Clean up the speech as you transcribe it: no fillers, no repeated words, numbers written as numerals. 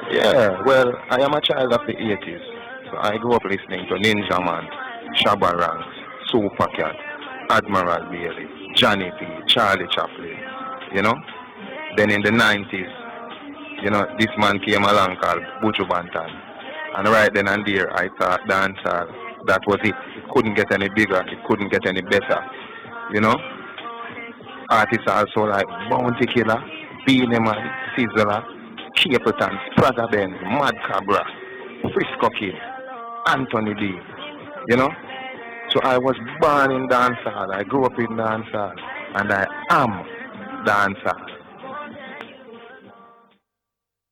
Yeah, well, I am a child of the 80s. So I grew up listening to Ninja Man, Shabba Ranks, Supercat, Admiral Bailey, Johnny P, Charlie Chaplin, you know. Then in the 90s, this man came along called Buju Banton. And right then and there, I thought dancehall, that was it. It couldn't get any bigger, it couldn't get any better, you know. Artists also like Bounty Killer, Beanie Man, Sizzler, Capleton, Spraga Benz, Mad Cabra, Frisco Kid, Anthony D, you know. So I was born in dancehall, I grew up in dancehall, and I am dancehall.